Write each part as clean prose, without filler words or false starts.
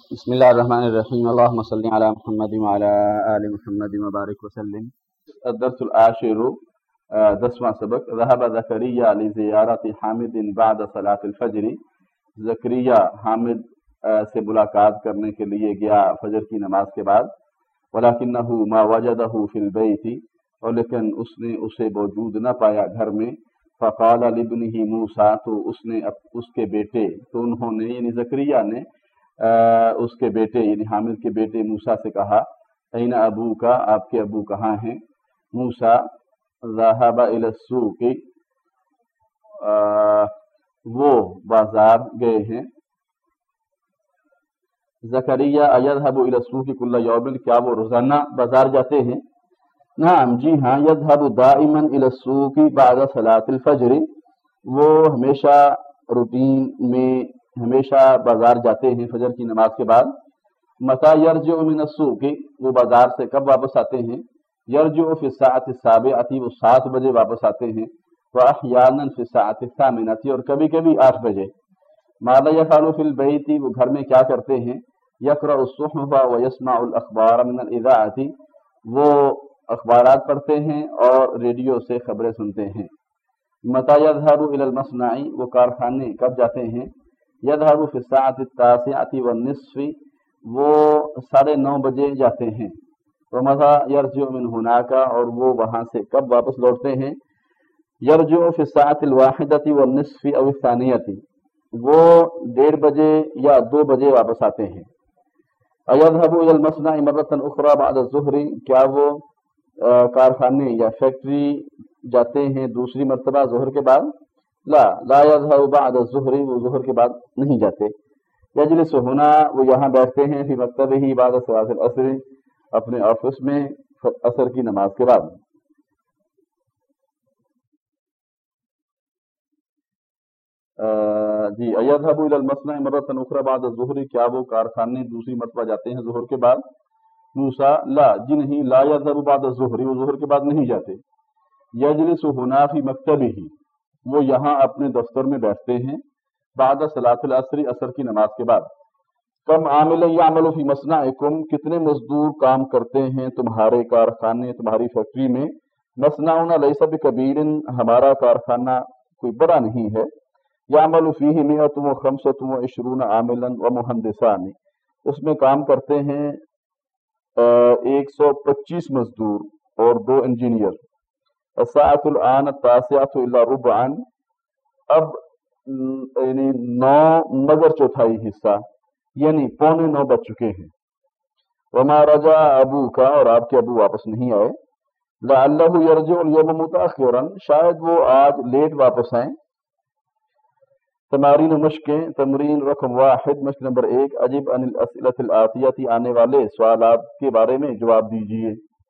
بسم اللہ الرحمن الرحیم اللہم صلی علی محمد وعلی آل محمد وبارک وسلم۔ الدرس العاشر، 10واں سبق۔ ذهب زکریا لزیارت حامد بعد صلاۃ الفجر۔ زکریا حامد سے ملاقات کرنے کے لیے گیا فجر کی نماز کے بعد۔ ولکنہ ما وجدہ فی البیت، اور لیکن اس نے اسے موجود نہ پایا گھر میں۔ فقال لابنہ موسیٰ، تو اس نے اس کے بیٹے، تو انہوں نے یعنی زکریا نے اس کے بیٹے یعنی حامد کے بیٹے موسیٰ سے کہا، این ابوک، آپ کے ابو کہاں ہیں؟ موسیٰ ذهب الی السوق، وہ بازار گئے ہیں۔ زکریا یذهب الی السوق کل یوم، کیا وہ روزانہ بازار جاتے ہیں؟ نعم، جی ہاں، یذهب دائما الی السوق بعد صلاۃ الفجر، وہ ہمیشہ روٹین میں ہمیشہ بازار جاتے ہیں فجر کی نماز کے بعد۔ متى یرجع من السوق، وہ بازار سے کب واپس آتے ہیں؟ یرجع فی الساعۃ السابعۃ، وہ 7 بجے واپس آتے ہیں۔ واحیانا فی الساعۃ الثامنۃ، اور کبھی کبھی 8 بجے۔ ماذا یفعل فی البیت، وہ گھر میں کیا کرتے ہیں؟ یقرأ الصحف ویسمع الاخبار من الاذاعۃ، وہ اخبارات پڑھتے ہیں اور ریڈیو سے خبریں سنتے ہیں۔ متى یذهب الی المصنع، وہ کارخانے کب جاتے ہیں؟ یذهب فی الساعۃ التاسعۃ والنصف، وہ 9:30 بجے جاتے ہیں۔ ومتى یرجع من هناک، اور وہ وہاں سے کب واپس لوٹتے ہیں؟ یرجع فی الساعۃ الواحدۃ والنصف او الثانیۃ، وہ 1:30 بجے یا 2 بجے واپس آتے ہیں۔ ایذهب الی المصنع مرۃ اخرى بعد الظہر، کیا وہ کارخانے یا فیکٹری جاتے ہیں دوسری مرتبہ ظہر کے بعد؟ لا یذهب بعد الظہر، وہ ظہر کے بعد نہیں جاتے۔ یجلس ہونا، وہ یہاں بیٹھتے ہیں، فی مکتبہ بعد صلاۃ العصر، اپنے آفس میں عصر کی نماز کے بعد۔ جی، ایذهب الی المصنع مرۃ اخرى بعد الظہر، کیا وہ کارخانے دوسری مرتبہ جاتے ہیں ظہر کے بعد؟ موسیٰ لا، جی نہیں، لا یذهب بعد الظہر، وہ ظہر کے بعد نہیں جاتے۔ یجلس ہونا فی مکتبہ، وہ یہاں اپنے دفتر میں بیٹھتے ہیں، بعد صلاۃ العصر، عصر کی نماز کے بعد۔ کم عامل یعمل فی مصنعکم، کتنے مزدور کام کرتے ہیں تمہارے کارخانے تمہاری فیکٹری میں؟ مصنعنا لیس بکبیر، ہمارا کارخانہ کوئی بڑا نہیں ہے۔ یعمل فیہ 125 عاملا ومہندسان، اس میں کام کرتے ہیں 125 مزدور اور 2 انجینئر۔ الساعۃ الآن 9:09 الا ربعا، اب یعنی 9 مگر چوتھائی حصہ، یعنی 8:45 بج چکے ہیں۔ وما رجع ابوک، اور آپ کے ابو واپس نہیں آئے۔ لعلہ یرجع اليوم متاخرا، شاید وہ آج لیٹ واپس آئیں۔ تمارین و مشقیں، تمرین رقم 1، مشق نمبر 1، اجب عن الاسئلۃ الآتیۃ، آنے والے سوالات کے بارے میں جواب دیجیے۔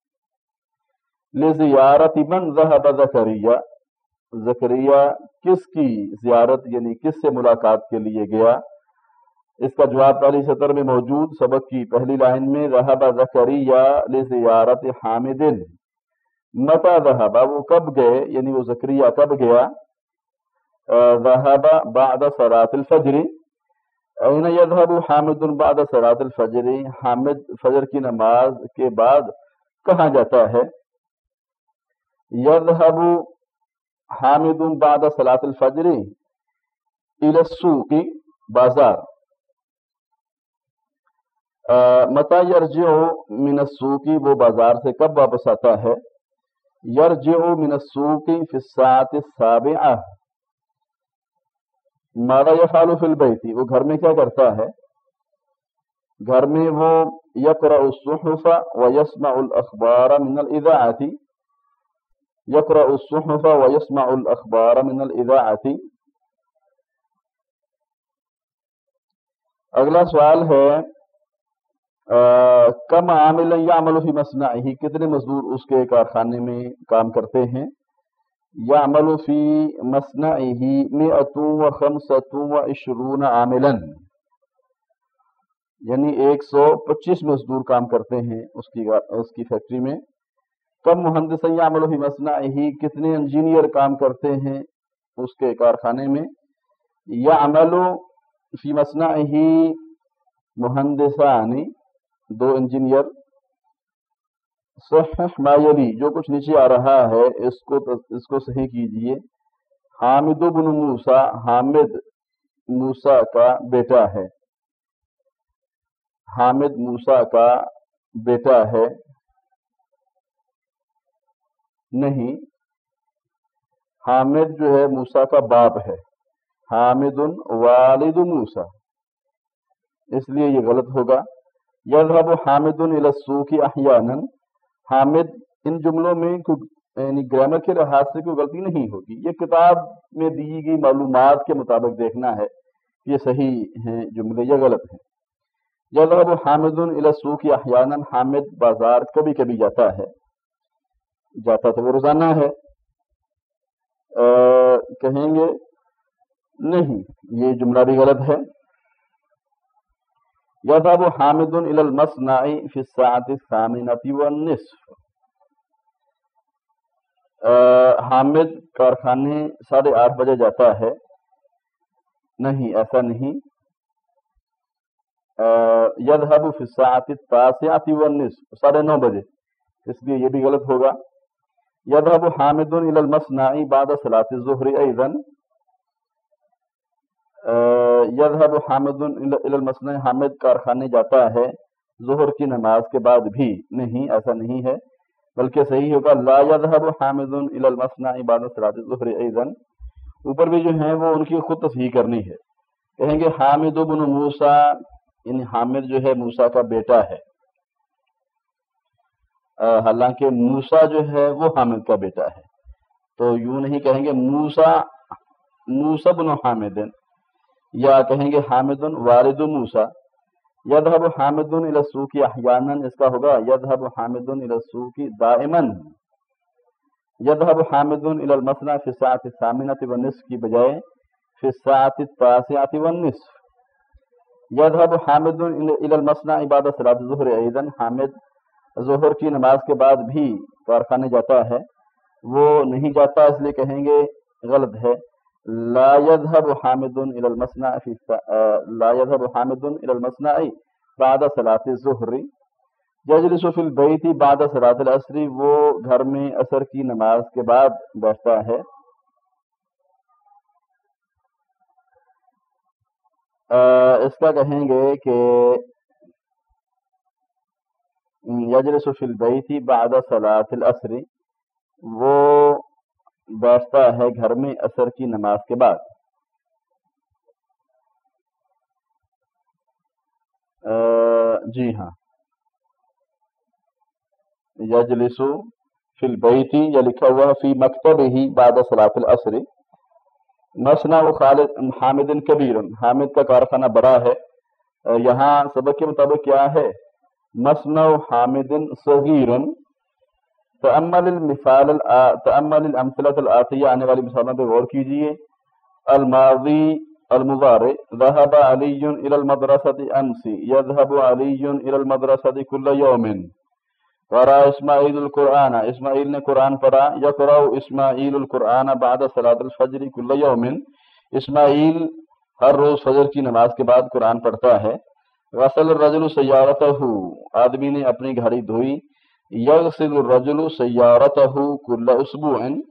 لزیارت من ذهب زکریا، زکریا کس کی زیارت یعنی کس سے ملاقات کے لیے گیا؟ اس کا جواب پہلی سطر میں موجود، سبق کی پہلی لائن میں۔ ذهب زکریا لزیارت حامد، متى ذهب، وہ کب گئے یعنی وہ زکریا کب گیا؟ ذهب بعد صلاۃ الفجر۔ این یذهب حامد بعد صلاۃ الفجر، حامد فجر کی نماز کے بعد کہاں جاتا ہے؟ یذهب حامد بعد صلاۃ الفجر الی السوق، بازار۔ متى یرجع من السوق، وہ بازار سے کب واپس آتا ہے؟ یرجع من السوق فی الساعۃ السابعہ۔ ماذا یفعل فی البیت، وہ گھر میں کیا کرتا ہے؟ گھر میں وہ یقرأ الصحف ویسمع الاخبار من الاذاعۃ، یقرأ الصحف ویسمع الاخبار من الاذاعۃ۔ اگلا سوال ہے کم عامل یعمل فی مصنعہ، کتنے مزدور اس کے کارخانے میں کام کرتے ہیں؟ یعمل فی مصنعہ 125 عاملا، یعنی 125 مزدور کام کرتے ہیں اس کی فیکٹری میں۔ کم مہندس یعمل فی مصنعہ، کتنے انجینئر کام کرتے ہیں اس کے کارخانے میں؟ یعمل فی مصنعہ मुहंदिसानी, 2 इंजीनियर। सह मा यली, जो कुछ नीचे आ रहा है इसको सही कीजिए। हामिद बिन मूसा, हामिद मूसा का बेटा है। हामिद मूसा का बेटा है, नहीं, हामिद जो है मूसा का बाप है। हामिदुन वालिद मूसा, इसलिए ये गलत होगा। यज़हबु हामिदुन इला सूकी अहयानन, हामिद, इन जुमलों में यानी ग्रामर के लिहाज से कोई गलती नहीं होगी। ये किताब में दी गई मालूमात के मुताबिक देखना है, ये सही हैं जुमले या गलत हैं। यज़हबु हामिदुन इला सूकी अहयानन, हामिद बाजार कभी कभी जाता है, जाता तो वो रोजाना है। कहेंगे नहीं, ये जुमला भी गलत है। यज़हबु हामिदुन इलल मस्नाई फी साअति सामिनति वन्निस्फ, हामिद कारखाने 8:30 बजे जाता है, नहीं, ऐसा नहीं। यज़हबु फी साअति तासिअति वन्निस्फ, 9:30 बजे, इसलिए ये भी गलत होगा। यज़हबु हामिदुन इलल मस्नाई बाद सलाति ज़ुहरी अयज़न, यज़हबु हामिदुन इलल मस्नाई, हामिद कारखाने जाता है ज़ुहर की नमाज के बाद भी, नहीं, ऐसा नहीं है, बल्कि सही होगा ला यज़हबु हामिदुन इलल मस्नाई बाद सलाति ज़ुहरी अयज़न। ऊपर भी जो है वो उनकी खुद तस्हीह करनी है। कहेंगे हामिद बिन मूसा, यानी हामिद जो है मूसा का बेटा है, हालांकि मूसा जो है वो हामिद का बेटा है, तो यूं नहीं कहेंगे मूसा बिन हामिदिन, या कहेंगे हामिदुन वालिदु मूसा। यज़हबु हामिदुन इला सूकी अहयानन, इसका होगा यज़हबु हामिदुन इला सूकी दाइमन। यज़हबु हामिदुन इलल मस्ना फी साअति सामिनति वन्निस्फ की बजाय फी साअति तासिअति वन्निस्फ। यज़हबु हामिदुन इलल मस्ना बाद सलाति ज़ुहर अयज़न, हामिद ज़ुहर की नमाज के बाद भी कारखाने जाता है, वो नहीं जाता, इसलिए कहेंगे गलत है। ला यज़हबु हामिदुन इलल मस्नाई बाद सलाति ज़ुहरी, यजलिसु फिल बैति बाद सलातिल असरी, वो घर में असर की नमाज के बाद बैठता है। इसका कहेंगे कि यजलिसु फिल बैति बाद सलातिल असरी, वो बैठता है घर में असर की नमाज के बाद। जी हाँ, यजलिसु फिल बैति, या लिखा हुआ है फी मक्तबिही बाद सलातिल असरी। मसना व खालिद हामिदिन कबीरन, हामिद का कारखाना बड़ा है। यहाँ सबक के मुताबिक क्या है, मसना हामिदिन सगीरन। तअम्मल अमसलत आतिया, आने वाली मिसालों पर गौर कीजिए। अलमाज़ी अलमुज़ारे, ज़हब अलीयुन इलल मदरसति अमसी, यज़हबु अलीयुन इलल मदरसति कुल्ल यौमिन। क़रा इस्माईलुल कुरआन, इस्माईल ने कुरान पढ़ा। यक़रउ इस्माईलुल कुरआन बाद सलातिल फज्र कुल्ल यौमिन, इस्माईल हर रोज फजर की नमाज के बाद कुरान पढ़ता है। गसल रजुलु सय्यारतहु, आदमी ने अपनी गाड़ी धोई। यगसिलु रजुलु सय्यारतहु कुल्ल उसबुअन।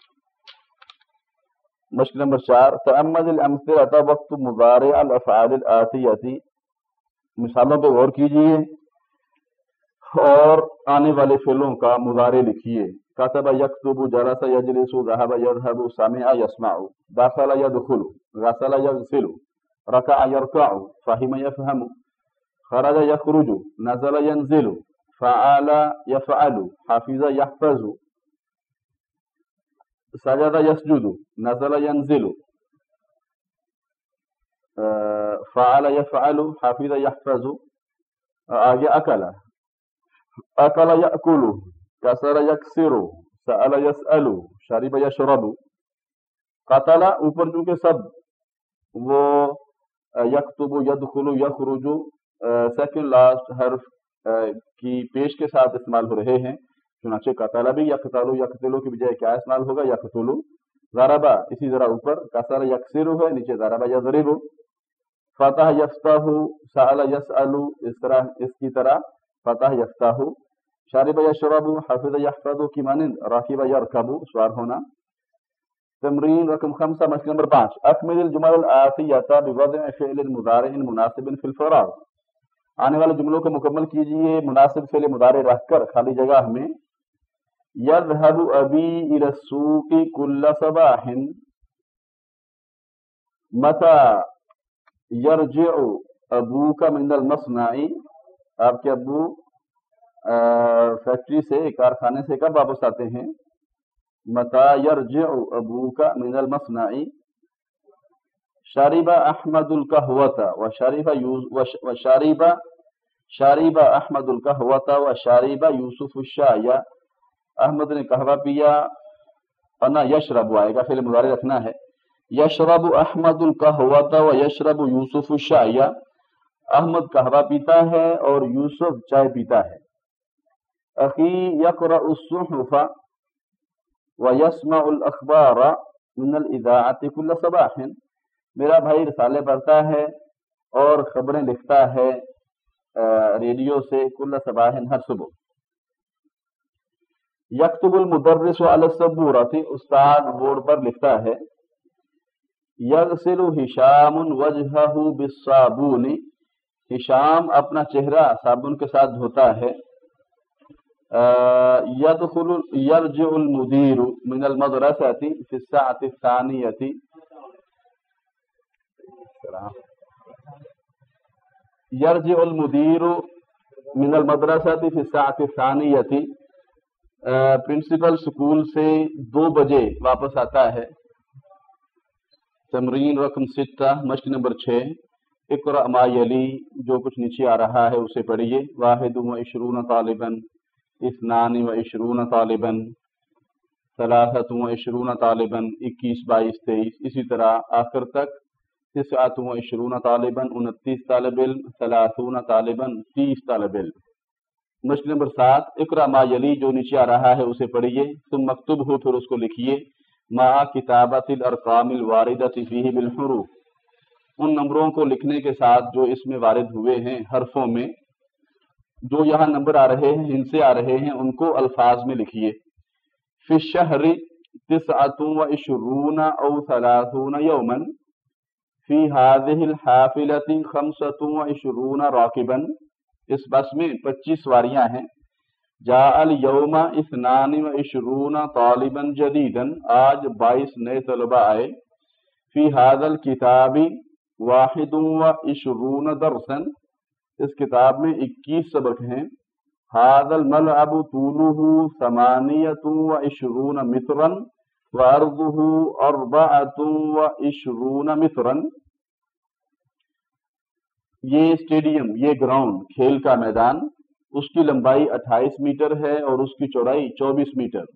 मशक़ नंबर 4, तअम्मल अमसिलता वक्त मुज़ारि अल अफ़आल आतियती, मिसालों पर गौर कीजिए और आने वाले फेलों का मुज़ारे लिखिए। कतब यक्तुबु, जलस यजलिसु, ज़हब यज़हबु, समिअ यस्मअु, दखल यदखुलु, गसल यगसिलु, रकअ यरकअु, फ़हिम यफ़हमु, खरज यख़रुजु, नज़ल यंज़िलु, फ़अल यफ़अलु, हफ़िज़ यहफ़ज़ु, सजद यसजुदु, नज़ल यंज़िलु, फ़अल यफ़अलु, हफ़िज़ यहफ़ज़ु। आगे अकल यअकुलु, कसर यकसिरु, सअल यसअलु, शरिब यशरबु। कतला ऊपर चूंकि सब वो यक्तुबु, यदखुलु, यखरुजु सेकंड लास्ट हर्फ की पेश के साथ इस्तेमाल हो रहे हैं, चुनाचे कतला भी यकतलु, यकतलु की बजाय क्या इस्तेमाल होगा, यकतुलु। ज़रबा इसी तरह ऊपर कसर यकसिरु है, नीचे ज़रबा यज़रिबु। فتح یفتح، سأل یسأل، اس کی طرح فتح یفتح. شارب یشرب، حفظ یحفظ کی مانند راکب یرکب سوار ہونا. تمرین رقم 5، مشق نمبر 5، اکمل الجمل الآتیہ بوضع فعل مضارع مناسب فی الفراغ. آنے والے جملوں کو مکمل کیجئے مناسب فعل مضارع رکھ کر خالی جگہ میں. یذهب ابی الی السوق کل صباح، متى یرجع ابوک من المصنع، آپ کے ابو فیکٹری سے، کارخانے سے کب واپس آتے ہیں؟ متى یرجع ابوک من المصنع. شرب احمد القهوة شرب احمد القهوة وشرب یوسف الشاي. احمد نے قہوہ پیا، انا یشرب آئے گا، فعل مضارع رکھنا ہے. یشرب احمد القهوة ویشرب یوسف الشاي، احمد قہوہ پیتا ہے اور یوسف چائے پیتا ہے. اخی یقرأ الصحف ویسمع الاخبار من الاذاعة كل صباح، میرا بھائی رسالے پڑھتا ہے اور خبریں لکھتا ہے ریڈیو سے، کل صباح ہر صبح. یکتب المدرس علی السبورۃ، استاد بورڈ پر لکھتا ہے. یغسل ہشام وجہہ بالصابون، ہشام اپنا چہرہ صابن کے ساتھ دھوتا ہے. یرجع المدیر من المدرسۃ فی الساعۃ الثانیۃ، یرجع المدیر من المدرسۃ فی الساعۃ الثانیۃ، پرنسپل اسکول سے 2 بجے واپس آتا ہے. تمرین رقم 6، مشق نمبر 6، اقرأ ما یلی، جو کچھ نیچے آ رہا ہے اسے پڑھیے. 21 طالبا، 22 طالبا، 23 طالبا، 21، 22، 23، اسی طرح آخر تک. 29 طالبا، 29 طالب علم، 30 طالبا، 30 طالب علم. مشق نمبر 7، اقرأ ما یلی، جو نیچے آ رہا ہے اسے پڑھیے. ثم اکتبہ، پھر اس کو لکھیے. مع کتابت الارقام الواردۃ فیہ بالحروف، ان نمبروں کو لکھنے کے ساتھ جو اس میں وارد ہوئے ہیں حرفوں میں. جو یہاں نمبر آ رہے ہیں، ان سے آ رہے ہیں، ان کو الفاظ میں لکھیے. فی الشہر 29 او 30 یوما، فی هذه الحافلۃ 25 راکبا، اس بس میں 25 سواریاں ہیں. جاء اليوم 22 طالبا جدیدا، آج 22 نئے طلبہ آئے. فی هذا الکتاب 21 درسا، اس کتاب میں 21 سبق ہیں. هذا الملعب طوله 28 مترا وعرضه 24 مترا، یہ اسٹیڈیم، یہ گراؤنڈ، کھیل کا میدان، اس کی لمبائی 28 میٹر ہے اور اس کی چوڑائی 24 میٹر.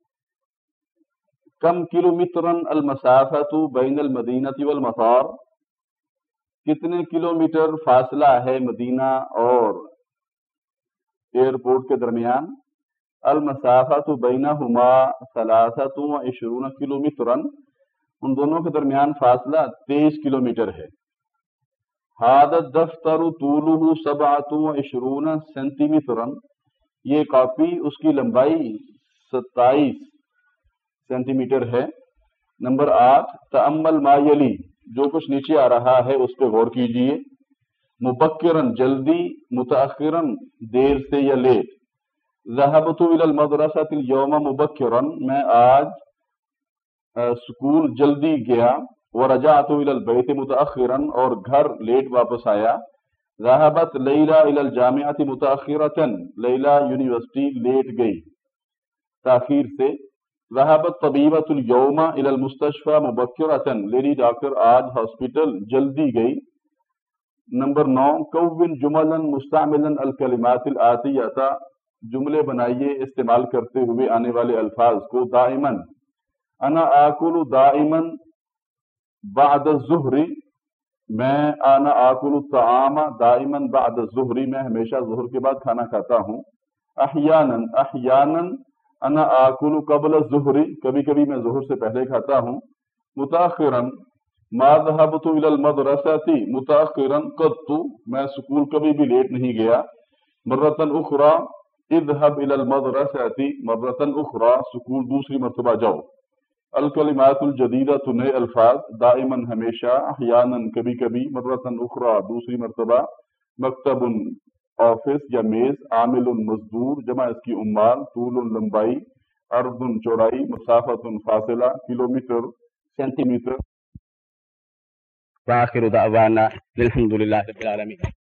کم کلومیٹرن المسافۃ بین المدینہ والمطار، کتنے کلومیٹر فاصلہ ہے مدینہ اور ایئرپورٹ کے درمیان. المسافۃ بینہما 23 کلومیٹرن، ان دونوں کے درمیان فاصلہ 23 کلومیٹر ہے. هذا الدفتر طوله 27 سینٹی میٹرن، یہ کاپی، اس کی لمبائی 27 سینٹی میٹر ہے. نمبر 8، تأمل ما یلی، جو کچھ نیچے آ رہا ہے اس پہ غور کیجیے. مبکرن جلدی، متأخرن دیر سے یا لیٹ. ذهبت الى المدرسة اليوم مبکرن، میں آج سکول جلدی گیا. ورجعت الى البيت متأخرا، اور گھر لیٹ واپس آیا. ذهبت لیلہ الى الجامعة متأخرة، لیلہ یونیورسٹی لیٹ گئی تاخیر سے. ذهبت طبیبۃ اليوم الى المستشفى مبکرة، لیڈی ڈاکٹر آج ہاسپٹل جلدی گئی. نمبر 9، کون جملا مستعملا الکلمات الآتیہ، جملے بنائیے استعمال کرتے ہوئے آنے والے الفاظ کو. دائما، انا آکل دائما بعد الظہر، میں انا آکل الطعام دائما بعد الظہر، میں ہمیشہ ظہر کے بعد کھانا کھاتا ہوں. احیانا، احیانا انا آکل قبل الظہر، کبھی کبھی میں ظہر سے پہلے کھاتا ہوں. متأخرا، ما ذهبت الى المدرسة متأخرا قط، میں سکول کبھی بھی لیٹ نہیں گیا. مرتن اخرى اذهب الى المدرسة مرتن اخرى، سکول دوسری مرتبہ جاؤ. الکلمات الجدیدۃ، نئے الفاظ. دائما ہمیشہ، احیانا کبھی کبھی، مرتن اخرى دوسری مرتبہ. مکتب آفس یا میز. عامل مزدور، جمع اس کی عمال. طول لمبائی. عرض چوڑائی. مسافت فاصلہ، کلومیٹر سینٹی میٹر. وآخر دعوانا الحمد للہ رب العالمین.